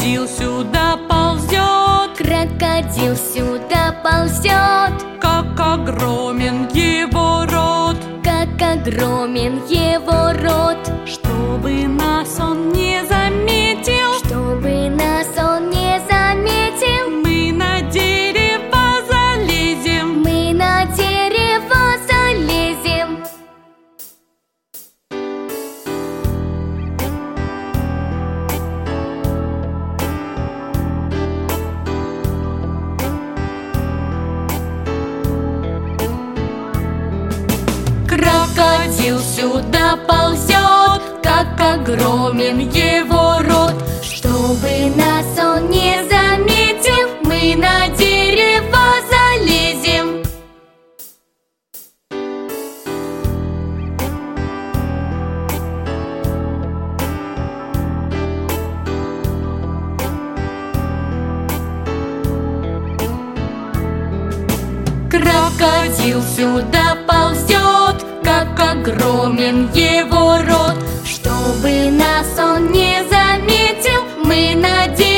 Крокодил сюда ползет, крокодил сюда ползет. как огромен его рот, Как огромен его рот. чтобы нас он не заметил. Чтобы нас он не заметил, Мы на дерево залезем. мы на дерево залезем. Крокодил сюда ползет, как огромен его рот, Чтобы нас он не заметил, мы на дерево залезем. Крокодил сюда ползет, как огромен его рот, Чтобы нас он не заметил, мы на дерево